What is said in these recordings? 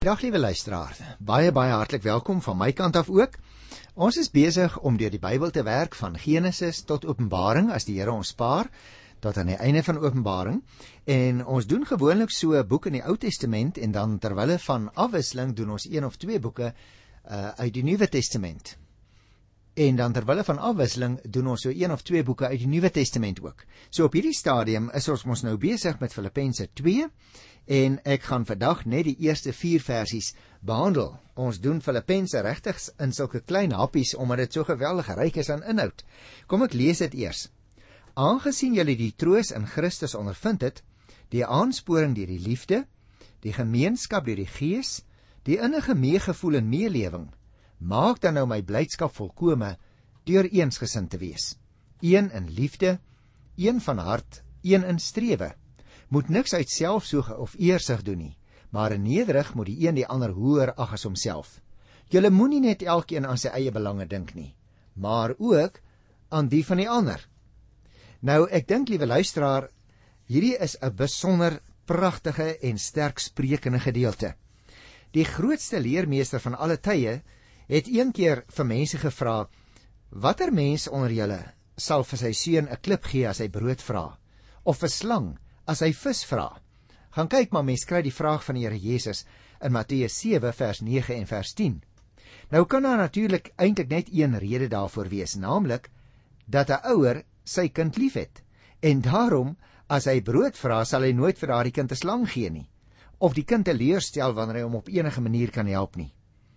Goeiedag liewe luisteraar, baie hartlik welkom van my kant af ook. Ons is besig om deur die Bybel te werk van Genesis tot Openbaring, as die Here ons spaar, tot aan die einde van Openbaring. En ons doen gewoonlik so 'n boek in die Ou Testament en dan terwille van afwisseling doen ons 1 of 2 boeke uit die Nuwe Testament. En dan terwille van afwisseling doen ons so 1 of 2 boeke uit die Nuwe Testament ook. So op hierdie stadium is ons nou besig met Filippense 2 en ek gaan vandag net die eerste 4 versies behandel. Ons doen Filippense regtig in sulke klein happies omdat dit so geweldig ryk is aan inhoud. Kom ek lees dit eers. Aangesien julle die troos in Christus ondervind het, die aansporing deur die liefde, die gemeenskap deur die Gees, die innige meegevoel en meelewing, maak dan nou my blydskap volkome deur eensgesind te wees. Een in liefde, een van hart, een in strewe. Moet niks uit selfsoog of eersug doen nie, maar in nederig moet die een die ander hoër ag as homself. Julle moenie net elkeen aan sy eie belange dink nie, maar ook aan die van die ander. Nou, ek dink, liewe luisteraar, hierdie is 'n besonder pragtige en sterk sprekende gedeelte. Die grootste leermeester van alle tye het een keer vir mense gevra, watter mens onder julle sal vir sy seun 'n klip gee as hy brood vra, of 'n slang as hy vis vra? Gaan kyk maar, mens kry die vraag van die Here Jesus in Matteus 7 vers 9 en vers 10. Nou kan daar natuurlik eintlik net een rede daarvoor wees, naamlik dat 'n ouer sy kind liefhet, en daarom as hy brood vra, sal hy nooit vir daardie kind 'n slang gee nie, of die kind teleurstel wanneer hy hom op enige manier kan help nie.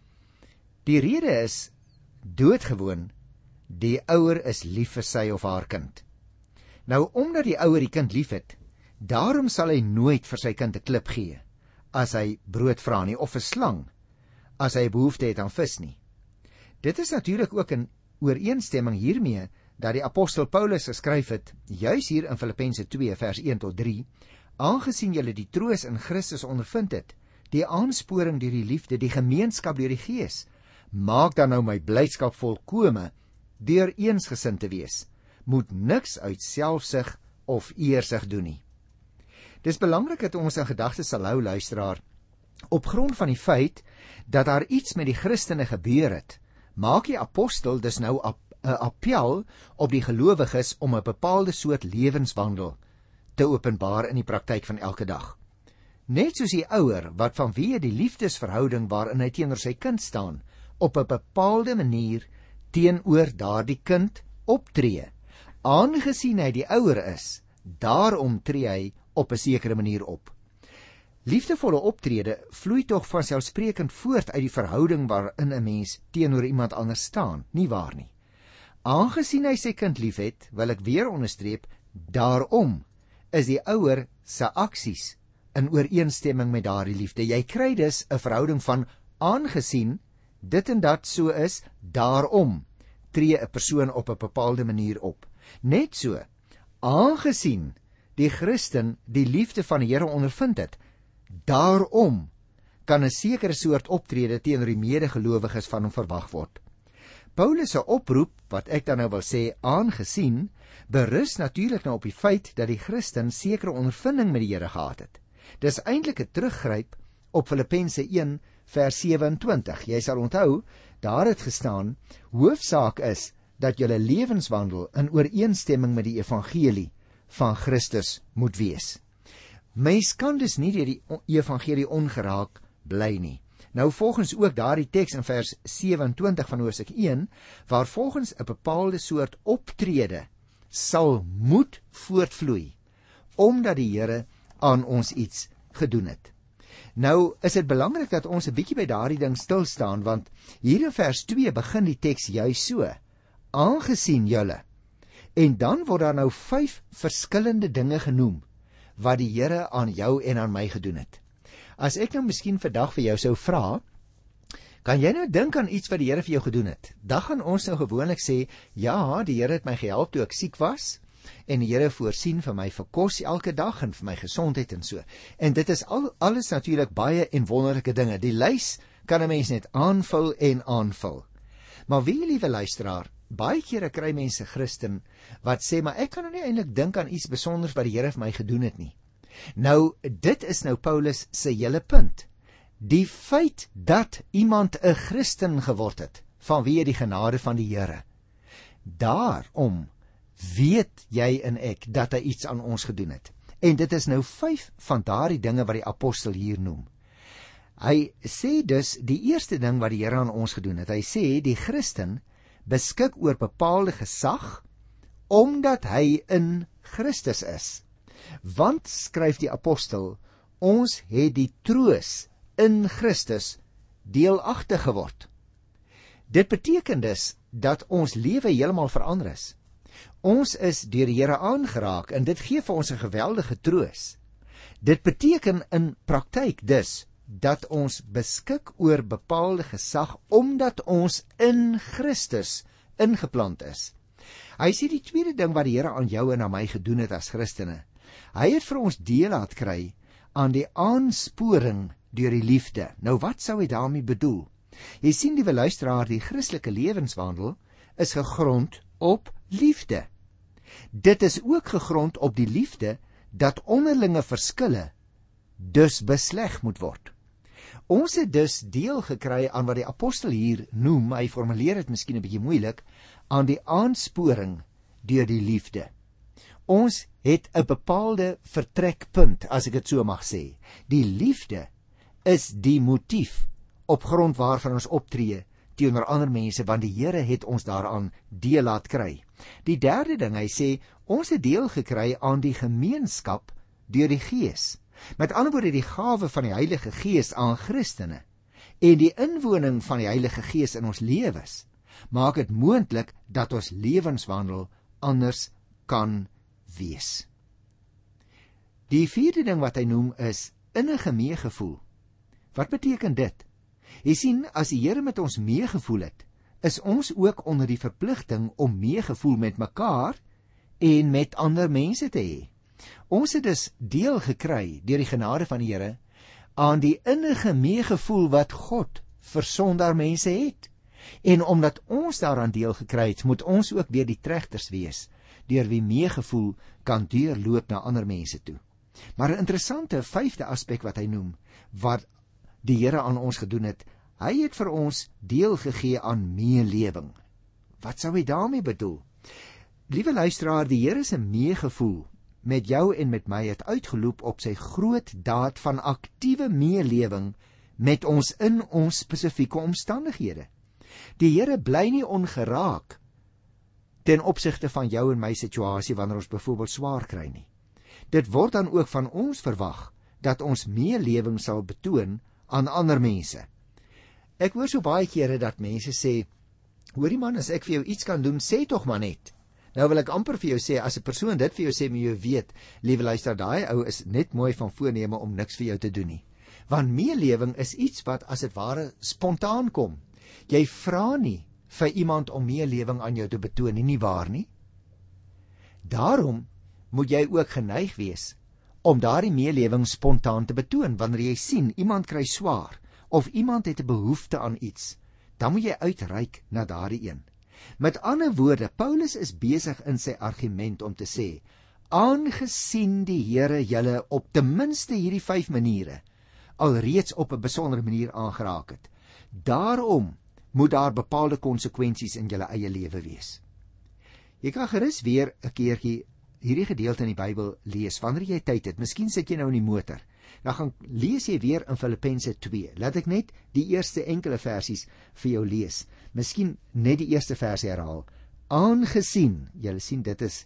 Die rede is doodgewoon, die ouer is lief vir sy of haar kind. Nou, omdat die ouer die kind liefhet, daarom sal hy nooit vir sy kind 'n klip gee as hy brood vra nie, of 'n slang as hy behoefte het aan vis nie. Dit is natuurlik ook in ooreenstemming hiermee dat die apostel Paulus geskryf het, juis hier in Filippense 2 vers 1 tot 3, aangesien julle die troos in Christus ondervind het, die aansporing deur die liefde, die gemeenskap deur die Gees, maak dan nou my blydskap volkome deur eensgesind te wees. Moet niks uit selfsug of eersug doen nie. Dis belangrik dat ons in gedagte sal hou, luisteraar, op grond van die feit dat daar iets met die Christene gebeur het, maak die apostel dus nou 'n appel op die gelowiges om 'n bepaalde soort lewenswandel te openbaar in die praktyk van elke dag. Net soos die ouer wat vanweë die liefdesverhouding waarin hy teenoor sy kind staan, op 'n bepaalde manier teenoor daardie kind optree. Aangesien hy die ouer is, daarom tree hy op 'n sekere manier op. Liefdevolle optrede vloei tog vanselfsprekend voort uit die verhouding waarin 'n mens teenoor iemand anders staan, nie waar nie? Aangesien hy sy kind liefhet, wil ek weer onderstreep, daarom is die ouer se aksies in ooreenstemming met daardie liefde. Jy kry dus 'n verhouding van aangesien dit en dat so is, daarom tree 'n persoon op 'n bepaalde manier op. Net so, aangesien die Christen die liefde van die Here ondervind het, daarom kan 'n sekere soort optrede teenoor die medegelowiges van hom verwag word. Paulus se oproep, wat ek dan nou wil sê, aangesien, berus natuurlik nou op die feit dat die Christen sekere ondervinding met die Here gehad het. Dis eintlik 'n teruggryp op Filippense 1 vers 27. Jy sal onthou, daar het gestaan, hoofsaak is dat julle lewenswandel in ooreenstemming met die evangelie van Christus moet wees. Mens kan dus nie deur die evangelie ongeraak bly nie. Nou volgens ook daardie teks in vers 27 van Hoofstuk 1, waar volgens 'n bepaalde soort optrede sal moet voortvloei, omdat die Here aan ons iets gedoen het. Nou is dit belangrik dat ons 'n bietjie by daardie ding stil staan, want hier in vers 2 begin die teks juis so, aangesien julle, en dan word daar nou 5 verskillende dinge genoem, wat die Here aan jou en aan my gedoen het. As ek nou miskien vandag vir jou sou vra, kan jy nou dink aan iets wat die Here vir jou gedoen het? Dan gaan ons nou gewoonlik sê, ja, die Here het my gehelp toe ek siek was, en die Here voorsien vir my vir kos elke dag en vir my gesondheid en so. En dit is alles natuurlik baie en wonderlike dinge. Die lys kan 'n mens net aanvul en aanvul. Maar wie, liewe luisteraar, baie kere kry mense Christen wat sê, maar ek kan nou nie eintlik dink aan iets besonders wat die Here vir my gedoen het nie. Nou, dit is nou Paulus se hele punt. Die feit dat iemand 'n Christen geword het, vanweë die genade van die Here, daarom weet jy en ek dat hy iets aan ons gedoen het. En dit is nou 5 van daardie dinge wat die apostel hier noem. Hy sê dus die eerste ding wat die Here aan ons gedoen het. Hy sê die Christen beskik oor bepaalde gesag omdat hy in Christus is. Want, skryf die apostel, ons het die troos in Christus deelagtig geword. Dit beteken dus dat ons lewe heeltemal verander is. Ons is deur die Here aangeraak en dit gee vir ons 'n geweldige troos. Dit beteken in praktyk dus dat ons beskik oor bepaalde gesag omdat ons in Christus ingeplant is. Hy sê die tweede ding wat die Here aan jou en aan my gedoen het as Christene. Hy het vir ons deel laat kry aan die aansporing deur die liefde. Nou wat sou hy daarmee bedoel? Jy sien, liewe luisteraar, die Christelike lewenswandel is gegrond op liefde. Dit is ook gegrond op die liefde dat onderlinge verskille dus besleg moet word. Ons het dus deel gekry aan wat die apostel hier noem, hy formuleer dit miskien 'n bietjie moeilik, aan die aansporing deur die liefde. Ons het 'n bepaalde vertrekpunt, as ek dit so mag sê. Die liefde is die motief op grond waarvan ons optree teenoor ander mense, want die Here het ons daaraan deel laat kry. Die derde ding, hy sê, ons het deel gekry aan die gemeenskap deur die Gees. Met ander woorde, die gawe van die Heilige Gees aan Christene en die inwoning van die Heilige Gees in ons lewens maak dit moontlik dat ons lewenswandel anders kan wees. Die vierde ding wat hy noem is innige meegevoel. Wat beteken dit? Jy sien, as die Here met ons meegevoel het, is ons ook onder die verpligting om meegevoel met mekaar en met ander mense te hê. Ons het dus deel gekry deur die genade van die Here aan die innige meegevoel wat God vir sondaar mense het. En omdat ons daaraan deel gekry het, moet ons ook weer die tregters wees, deur wie meegevoel kan deurloop na ander mense toe. Maar 'n interessante 5de aspek wat hy noem, wat die Here aan ons gedoen het, hy het vir ons deel gegee aan meelewing. Wat sou hy daarmee bedoel? Liewe luisteraar, die Here se meegevoel met jou en met my het uitgeloop op sy groot daad van aktiewe meelewing met ons in ons spesifieke omstandighede. Die Here bly nie ongeraak ten opsigte van jou en my situasie wanneer ons byvoorbeeld swaar kry nie. Dit word dan ook van ons verwag dat ons meelewing sal betoon aan ander mense. Ek hoor so baie kere dat mense sê, hoorie man, as ek vir jou iets kan doen, sê tog maar net. Nou wil ek amper vir jou sê, as 'n persoon dit vir jou sê, moet jy weet, liewe luister, daai ou is net mooi van voorneme om niks vir jou te doen nie. Want meelewing is iets wat as dit ware spontaan kom. Jy vra nie vir iemand om meelewing aan jou te betoon nie, nie waar nie? Daarom moet jy ook geneig wees om daardie meelewing spontaan te betoon. Wanneer jy sien iemand kry swaar of iemand het 'n behoefte aan iets, dan moet jy uitreik na daardie een. Met ander woorde, Paulus is besig in sy argument om te sê, aangesien die Here julle op ten minste hierdie 5 maniere alreeds op 'n besondere manier aangeraak het, daarom moet daar bepaalde konsekwensies in julle eie lewe wees. Jy kan gerus weer 'n keertjie hierdie gedeelte in die Bybel lees, wanneer jy tyd het. Miskien sit jy nou in die motor, dan gaan lees jy weer in Filippense 2. Laat ek net die eerste enkele versies vir jou lees. Miskien net die eerste versie herhaal. Aangesien, julle sien dit is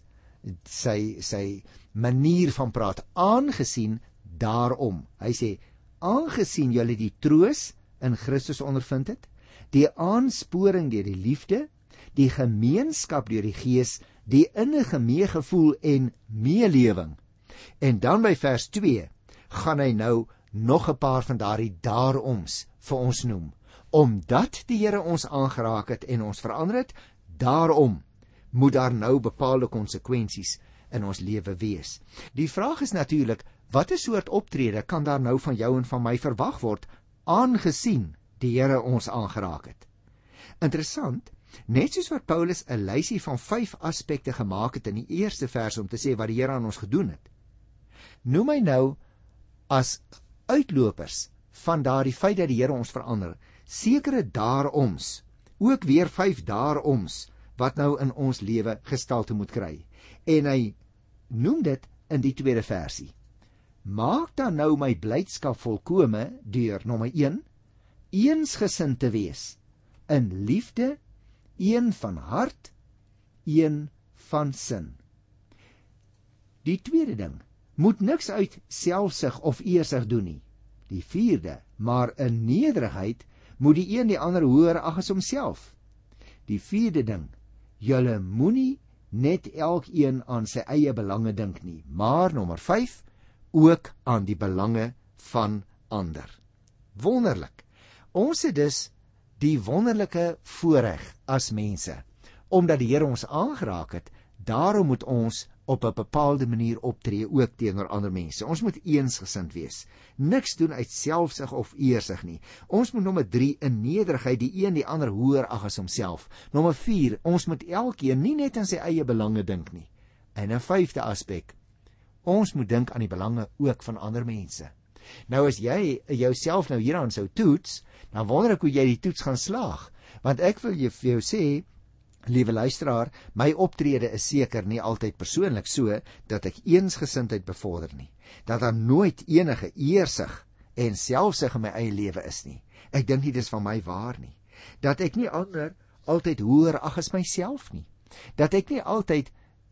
sy manier van praat, aangesien daarom. Hy sê, aangesien julle die troos in Christus ondervind het, die aansporing deur die liefde, die gemeenskap deur die Gees, die innige meegevoel en meelewing. En dan by vers 2 gaan hy nou nog 'n paar van daardie daaroms vir ons noem. Omdat die Here ons aangeraak het en ons verander het, daarom moet daar nou bepaalde konsekwensies in ons lewe wees. Die vraag is natuurlik, watter soort optrede kan daar nou van jou en van my verwag word, aangesien die Here ons aangeraak het? Interessant, net soos wat Paulus 'n lysie van 5 aspekte gemaak het in die eerste vers om te sê wat die Here aan ons gedoen het, noem hy nou as uitlopers van daardie feit dat die Here ons verander, sekere daaroms, ook weer 5 daaroms, wat nou in ons lewe gestalte moet kry. En hy noem dit in die tweede versie. Maak dan nou my blydskap volkome deur, nommer 1, eensgesind te wees, in liefde, een van hart, een van sin. Die tweede ding, moet niks uit selfsug of eersug doen nie. Die vierde, maar in nederigheid moet die een die ander hoër ag as homself. Die vierde ding, julle moenie net elkeen aan sy eie belange dink nie, maar nommer 5, ook aan die belange van ander. Wonderlik. Ons het dus die wonderlike voorreg as mense, omdat die Here ons aangeraak het, daarom moet ons op 'n bepaalde manier optree ook teenoor ander mense. Ons moet eensgesind wees. Niks doen uit selfsug of eersug nie. Ons moet nommer 3 in nederigheid die een die ander hoër ag as homself. Nommer 4, ons moet elkeen nie net aan sy eie belange dink nie. En 'n 5de aspek, ons moet dink aan die belange ook van ander mense. Nou as jy jouself nou hieraan sou toets, dan wonder ek hoe jy die toets gaan slaag. Want ek wil vir jou sê, liewe luisteraar, my optrede is seker nie altyd persoonlik so, dat ek eensgesindheid bevorder nie. Dat daar nooit enige eersug en selfsug in my eie lewe is nie. Ek dink nie dis van my waar nie. Dat ek nie ander altyd hoër ag as myself nie. Dat ek nie altyd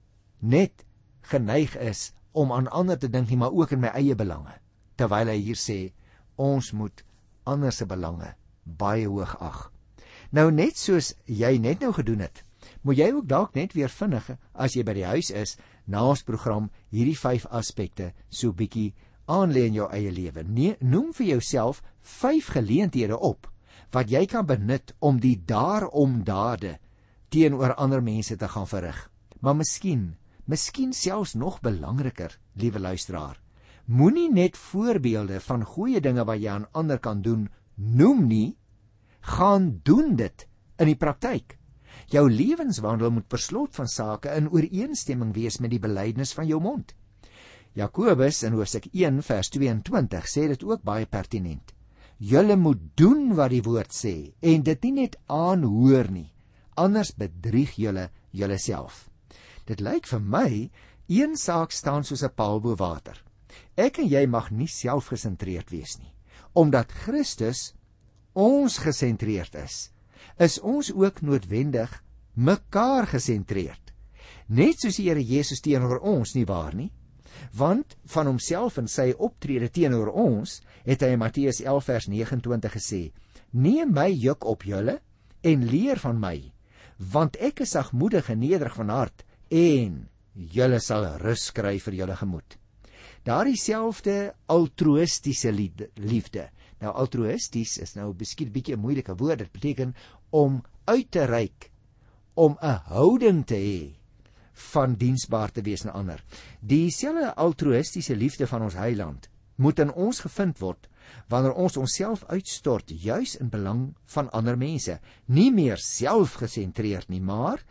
net geneig is om aan ander te dink nie, maar ook in my eie belange. Terwyl hy hier sê, ons moet ander se belange baie hoog ag. Nou net soos jy net nou gedoen het, moet jy ook dalk net weer vinnig, as jy by die huis is, na ons program, hierdie 5 aspekte so bietjie aanlê in jou eie lewe. Noem vir jouself 5 geleenthede op, wat jy kan benut om die daarom dade teenoor ander mense te gaan verrig. Maar miskien selfs nog belangriker, liewe luisteraar, moenie net voorbeelde van goeie dinge wat jy aan ander kan doen, noem nie, gaan doen dit in die praktyk. Jou lewenswandel moet per slot van sake in ooreenstemming wees met die belydenis van jou mond. Jakobus in hoofstuk 1 vers 22 sê dit ook baie pertinent. Julle moet doen wat die woord sê en dit nie net aanhoor nie, anders bedrieg julle julleself. Dit lyk vir my, een saak staan soos 'n paal bo water. Ek en jy mag nie selfgesentreerd wees nie, omdat Christus ons gesentreerd is ons ook noodwendig mekaar gesentreerd. Net soos die Here Jesus teenoor ons, nie waar nie? Want van homself en sy optrede teenoor ons, het hy in Matteus 11 vers 29 gesê, neem my juk op julle en leer van my, want ek is sagmoedig en nederig van hart, en julle sal rus kry vir julle gemoed. Daardie selfde altruïstiese liefde. Nou altruïsties is nou miskien 'n bietjie 'n moeilike woord. Dit beteken om uit te reik, om 'n houding te hê van diensbaar te wees aan ander. Dieselfde altruïstiese liefde van ons Heiland moet in ons gevind word wanneer ons onsself uitstort juis in belang van ander mense. Nie meer selfgesentreerd nie, maar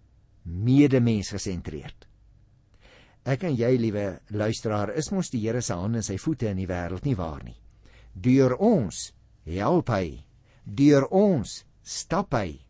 medemensgesentreerd. Ek en jy, liewe luisteraar, is mos die Here se hande en sy voete in die wêreld, nie waar nie? Deur ons help hy, deur ons stap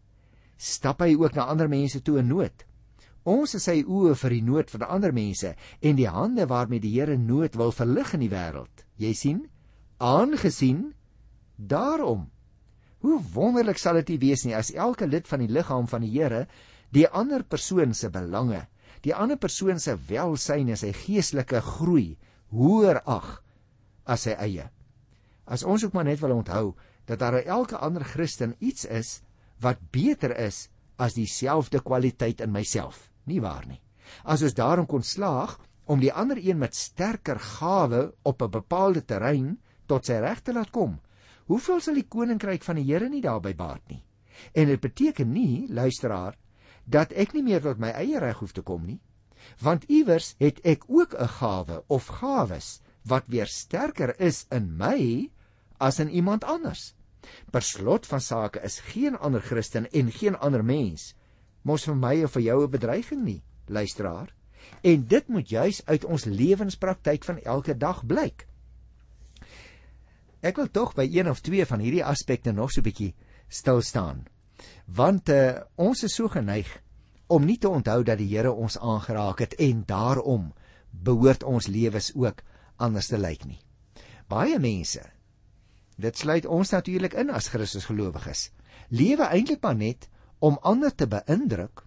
hy ook na ander mense toe in nood. Ons is sy oë vir die nood van ander mense en die hande waarmee die Here nood wil verlig in die wêreld. Jy sien, aangesien daarom. Hoe wonderlik sal dit nie wees nie as elke lid van die liggaam van die Here die ander persoon se belange, die ander persoon se welsyn en sy geestelike groei hoër ag as sy eie. As ons ook maar net wil onthou dat daar elke ander Christen iets is wat beter is as dieselfde kwaliteit in myself, nie waar nie? As ons daarom kon slaag om die ander een met sterker gawe op 'n bepaalde terrein tot sy reg te laat kom, hoeveel sal die koninkryk van die Here nie daarby baat nie? En dit beteken nie, luisteraar, dat ek nie meer tot my eie reg hoef te kom nie, want iewers het ek ook 'n gawe of gawes wat weer sterker is in my as in iemand anders. Per slot van sake is geen ander Christen en geen ander mens mos vir my of vir jou 'n bedreiging nie, luisteraar. En dit moet juis uit ons lewenspraktyk van elke dag blyk. Ek wil tog by een of twee van hierdie aspekte nog so 'n bietjie stil staan. Want ons is so geneig om nie te onthou dat die Here ons aangeraak het en daarom behoort ons lewens ook anders te lyk nie. Baie mense, dit sluit ons natuurlik in as Christus gelowiges, lewe eintlik maar net om ander te beïndruk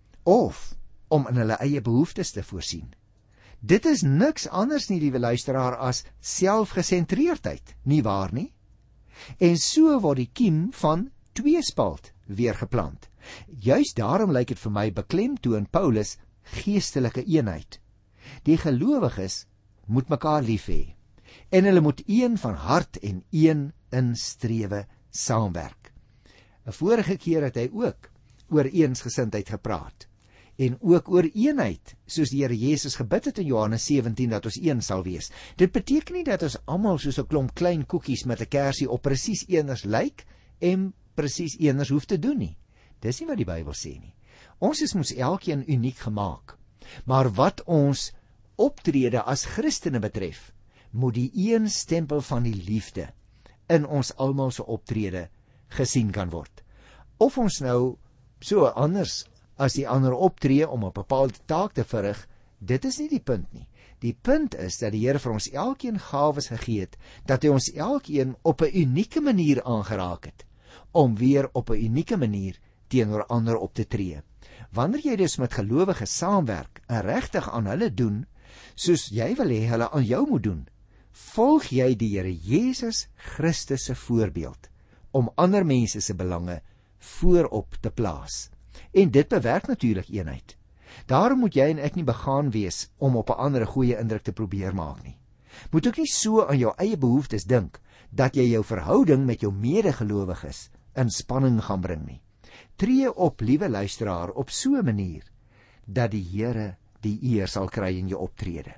of om in hulle eie behoeftes te voorsien. Dit is niks anders nie, liewe luisteraar, as selfgesentreerdheid, nie waar nie? En so word die kiem van tweespalt weer geplant. Juist daarom lyk dit vir my beklemtoon Paulus geestelike eenheid. Die gelowiges moet mekaar lief hê en hulle moet een van hart en een in strewe saamwerk. 'n Vorige keer het hy ook oor eensgesindheid gepraat en ook oor eenheid, soos die Here Jesus gebid het in Johannes 17 dat ons een sal wees. Dit beteken nie dat ons almal soos 'n klomp klein koekies met 'n kersie op presies eenders lyk en presies eenders hoef te doen nie. Dis nie wat die Bybel sê nie. Ons is mos elkeen uniek gemaak. Maar wat ons optrede as Christene betref, moet die een stempel van die liefde in ons almal se optrede gesien kan word. Of ons nou so anders as die ander optree om 'n bepaalde taak te verrig, dit is nie die punt nie. Die punt is dat die Here vir ons elkeen gawes gegee het, dat hy ons elkeen op 'n unieke manier aangeraak het, om weer op 'n unieke manier teenoor ander op te tree. Wanneer jy dus met gelowiges saamwerk en regtig aan hulle doen, soos jy wil hê hulle aan jou moet doen, volg jy die Here Jesus Christus se voorbeeld, om ander mense se belange voorop te plaas. En dit bewerk natuurlik eenheid. Daarom moet jy en ek nie begaan wees om op 'n ander goeie indruk te probeer maak nie. Moet ook nie so aan jou eie behoeftes dink, dat jy jou verhouding met jou medegelowiges in spanning gaan bring nie. Tree op, liewe luisteraar, op so 'n manier, dat die Here die eer sal kry in jou optrede.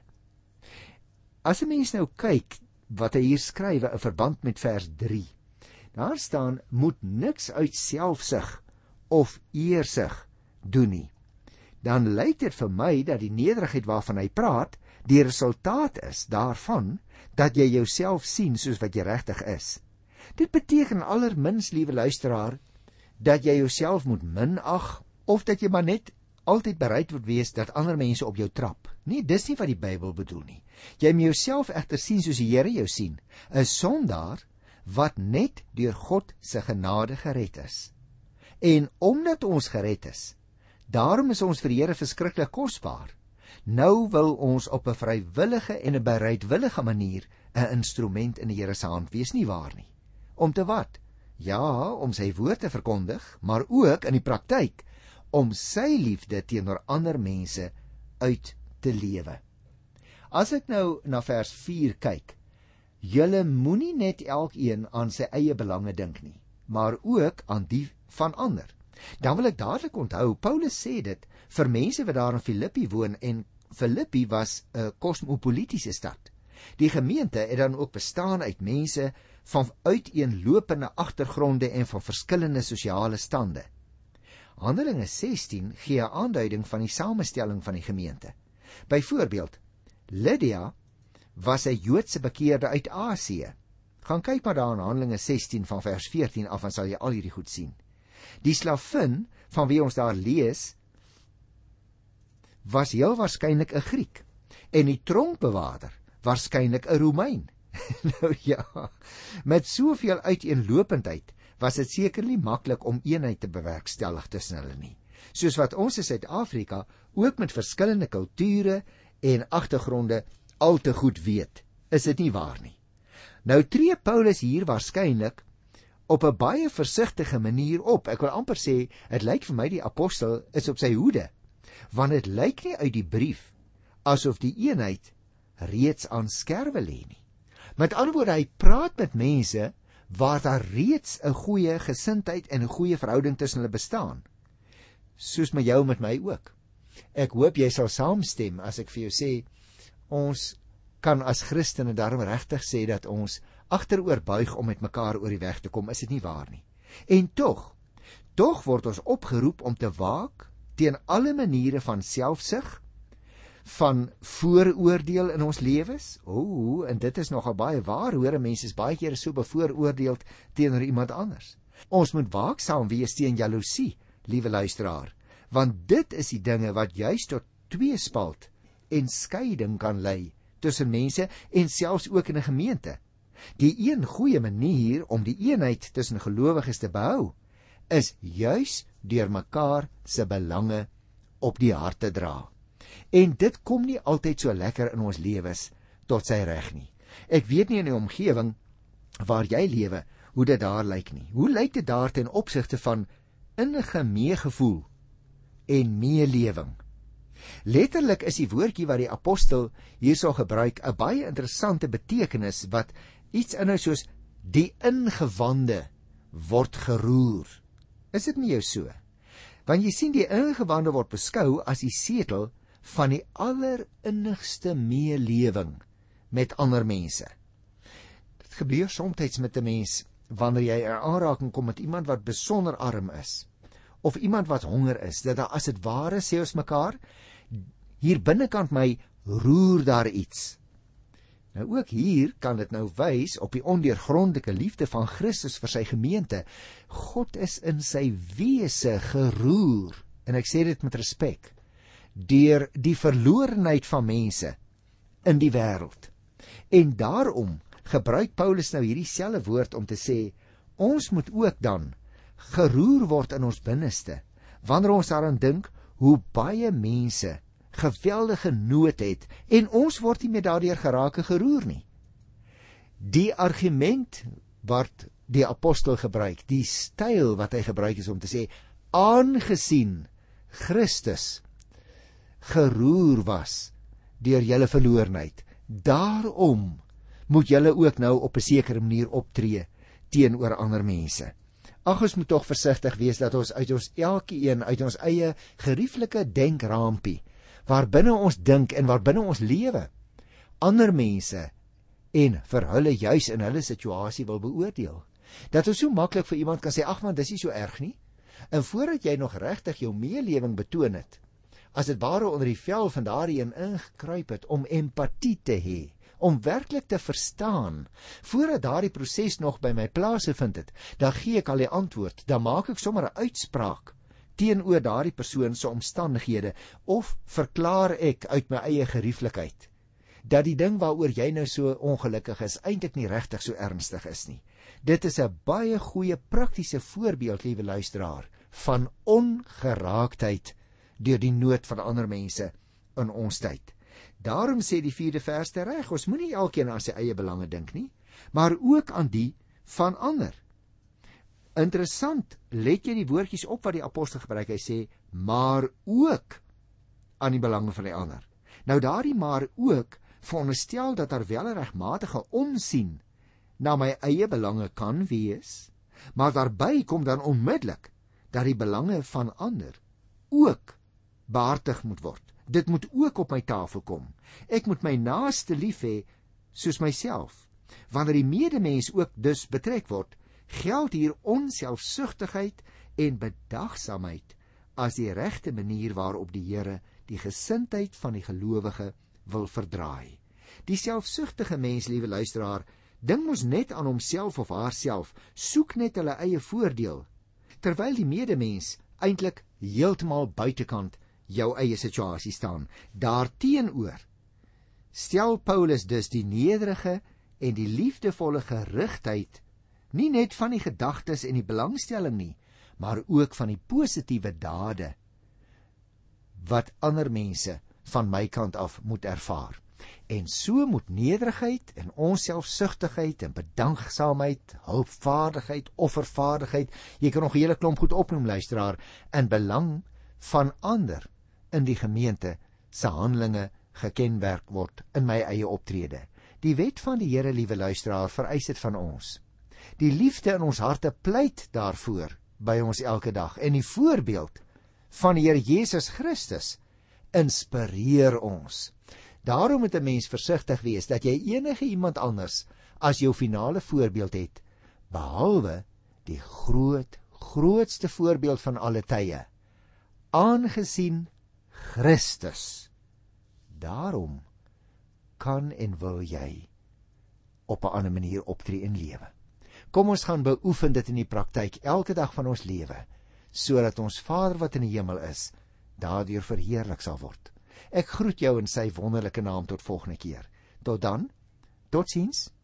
As 'n mens nou kyk, wat hy hier skryf in verband met vers 3, daar staan, moet niks uit selfsug of eersug doen nie. Dan lyk dit vir my dat die nederigheid waarvan hy praat, die resultaat is daarvan, dat jy jouself sien soos wat jy regtig is. Dit beteken allermins, liewe luisteraar, dat jy jouself moet minag, of dat jy maar net altyd bereid moet wees dat ander mense op jou trap. Nee, dis nie wat die Bybel bedoel nie. Jy moet jouself egter sien soos die Here jou sien, 'n sondaar wat net deur God se genade gered is. En omdat ons gered is, daarom is ons vir die Here verskriklik kosbaar. Nou wil ons op 'n vrywillige en 'n bereidwillige manier 'n instrument in die Here se hand wees, nie waar nie? Om te wat? Ja, om sy woord te verkondig, maar ook in die praktyk om sy liefde teenoor ander mense uit te lewe. As ek nou na vers 4 kyk, julle moenie net elkeen aan sy eie belange dink nie, maar ook aan die van ander. Dan wil ek dadelik onthou, Paulus sê dit vir mense wat daar in Filippi woon, en Filippi was 'n kosmopolitiese stad. Die gemeente het dan ook bestaan uit mense van uiteenlopende agtergronde en van verskillende sosiale stande. Handelinge 16 gee 'n aanduiding van die samestelling van die gemeente. Byvoorbeeld, Lydia was 'n Joodse bekeerde uit Asië. Gaan kyk maar daar in Handelinge 16 van vers 14 af, en sal jy al hierdie goed sien. Die slavin van wie ons daar lees, was heel waarskynlik 'n Griek, en die tronkbewaarder waarskynlik 'n Romein. Nou ja, met soveel uiteenlopendheid was dit seker nie maklik om eenheid te bewerkstellig tussen hulle nie. Soos wat ons in Suid-Afrika ook met verskillende kulture en agtergronde al te goed weet, is dit nie waar nie. Nou tree Paulus hier waarskynlik op 'n baie versigtige manier op. Ek wil amper sê, het lyk vir my die apostel is op sy hoede, want dit lyk nie uit die brief asof die eenheid reeds aan skerwe lê nie. Met ander woorde, hy praat met mense waar daar reeds 'n goeie gesindheid en 'n goeie verhouding tussen hulle bestaan. Soos met jou en met my ook. Ek hoop jy sal saamstem as ek vir jou sê, ons kan as Christene daarom regtig sê dat ons agteroor buig om met mekaar oor die weg te kom, is dit nie waar nie. En tog word ons opgeroep om te waak teen alle maniere van selfsug, van vooroordeel in ons lewens? En dit is nogal baie waar, hoor, mense is baie kere so bevooroordeeld teenoor iemand anders. Ons moet waaksaam wees teen jaloesie, liewe luisteraar, want dit is die dinge wat juist tot tweespalt en skeiding kan lei tussen mense en selfs ook in 'n gemeente. Die een goeie manier om die eenheid tussen gelowiges te behou, is juis deur mekaar se belange op die hart te dra. En dit kom nie altyd so lekker in ons lewens tot sy reg nie. Ek weet nie in die omgewing waar jy lewe, hoe dit daar lyk nie. Hoe lyk dit daar ten opsigte van innige meegevoel en meelewing? Letterlik is die woordjie wat die apostel hierso gebruik 'n baie interessante betekenis wat iets inhou soos die ingewande word geroer. Is dit nie jou so? Want jy sien, die ingewande word beskou as die setel van die allerinnigste meelewing met ander mense. Dit gebeur soms met 'n mens wanneer jy in aanraking kom met iemand wat besonder arm is, of iemand wat honger is, dat daar as dit ware sê ons mekaar, hier binnekant my roer daar iets. Nou ook hier kan dit nou wys op die ondeurgrondelike liefde van Christus vir sy gemeente. God is in sy wese geroer, en ek sê dit met respek, deur die verlorenheid van mense in die wêreld. En daarom gebruik Paulus nou hierdie selfe woord om te sê, ons moet ook dan geroer word in ons binneste, wanneer ons daaraan dink hoe baie mense geweldige nood het, en ons word nie met daardeur geraak en geroer nie. Die argument wat die apostel gebruik, die styl wat hy gebruik is om te sê, aangesien Christus geroer was deur julle verlorenheid, daarom moet julle ook nou op 'n sekere manier optree teenoor ander mense. Ag, ons moet tog versigtig wees dat ons uit ons elkeen uit ons eie gerieflike denkraampie, waar binne ons dink en waar binne ons lewe, ander mense en vir hulle juis in hulle situasie wil beoordeel. Dat ons so maklik vir iemand kan sê, ag man, dis nie so erg nie. En voordat jy nog regtig jou meelewing betoon het, as dit ware onder die vel van daardie een ingekruip het om empatie te hê, om werklik te verstaan, voordat daardie proses nog by my plaas gevind het, dan gee ek al die antwoord, dan maak ek sommer 'n uitspraak teenoor daardie persoon se omstandighede, of verklaar ek uit my eie gerieflikheid, dat die ding waaroor jy nou so ongelukkig is, eintlik nie regtig so ernstig is nie. Dit is 'n baie goeie praktiese voorbeeld, liewe luisteraar, van ongeraaktheid deur die nood van ander mense in ons tyd. Daarom sê die 4de vers te reg, ons moenie elkeen aan sy eie belange dink nie, maar ook aan die van ander. Interessant, let jy die woordjies op wat die apostel gebruik, hy sê, maar ook aan die belange van die ander. Nou daardie maar ook veronderstel dat daar wel 'n regmatige omsien na my eie belange kan wees, maar daarby kom dan onmiddellik dat die belange van ander ook behartig moet word. Dit moet ook op my tafel kom. Ek moet my naaste lief hê soos myself. Wanneer die medemens ook dus betrek word, geld hier onselfsugtigheid en bedagsaamheid as die regte manier waarop die Here die gesindheid van die gelowige wil verdraai. Die selfsugtige mens, liewe luisteraar, dink mos net aan homself of haarself, soek net hulle eie voordeel, terwyl die medemens eintlik heeltemal buitekant jou eie situasie staan. Daarteenoor stel Paulus dus die nederige en die liefdevolle gerigtheid nie net van die gedagtes en die belangstelling nie, maar ook van die positiewe dade wat ander mense van my kant af moet ervaar. En so moet nederigheid en onselfsugtigheid en bedanksaamheid, hulpvaardigheid, offervaardigheid, jy kan nog 'n hele klomp goed opnoem, luisteraar, in belang van ander in die gemeente se handelinge gekenmerk word in my eie optrede. Die wet van die Here, liewe luisteraar, vereis dit van ons. Die liefde in ons harte pleit daarvoor by ons elke dag, en die voorbeeld van die Here Jesus Christus inspireer ons. Daarom moet 'n mens versigtig wees dat jy enige iemand anders as jou finale voorbeeld het, behalwe die grootste voorbeeld van alle tye, aangesien Christus daarom kan en wil jy op 'n ander manier optree in lewe. Kom ons gaan beoefen dit in die praktyk elke dag van ons lewe, sodat ons Vader wat in die hemel is, daardeur verheerlik sal word. Ek groet jou in sy wonderlike naam tot volgende keer. Tot dan, totsiens.